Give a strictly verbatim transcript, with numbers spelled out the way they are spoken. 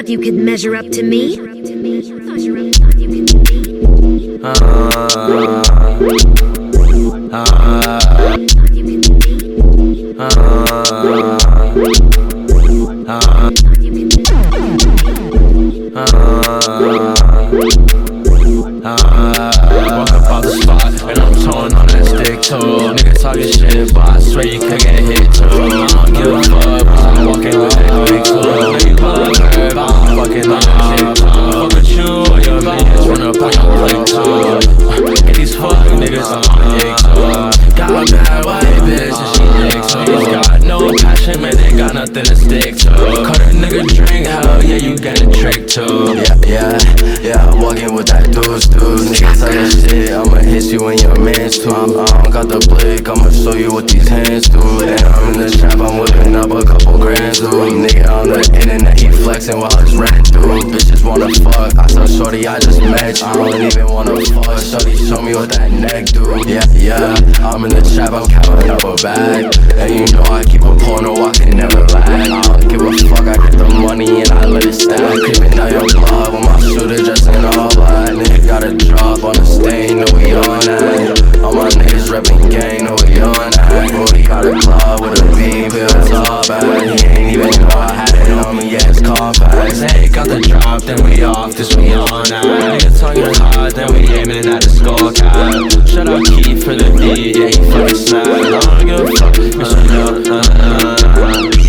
thought you could measure up to me? Uh, uh, uh, uh, Walk up off the spot and I'm towing on that stick too. Nigga talking shit, but I swear you could get hit too. I don't give a fuck, I'm walking with that quick too. Know you love her, but I'm fucking on that shit too. Fuck with you, your bitch run up on your plate too. Get these fuck niggas on my dick too. Got a bad white bitch and she dick too. He's got no passion, man, they got nothing to stick to. Cut a nigga drink, hell yeah, you get a trick too. Yeah, yeah, yeah, I'm walking with that deuce, deuce. Niggas talking shit, I'ma hit you in your mans too. I'm, I don't got the blick, I'ma show you what these hands do. And I'm in the trap, I'm whipping up a couple grand dude. Nigga on the internet, he flexing while his rent due. Bitches wanna fuck, I tell shorty I just met you. I don't even wanna fuck, shorty show me what that neck do. Yeah, yeah, I'm in the trap, I'm counting up a bag. And you know I keep a porno, I can never lag. I don't give a fuck, I get the money and I let it stack. Creeping down your block with my shooter dressed in all black. Nigga got a drop on the stain, know we on that. All my niggas reppin' gang, know we on that. Brody got a club with a beam, built all back. He ain't even know I had it on me, yeah, it's compact. Hey, got the drop, then we off, this we on that. Nigga talking hard, then we aiming at the skull cap. Shout out Keith for the beat, yeah, he fucking snap. I don't give a fuck, bitch, you know, uh, uh, uh.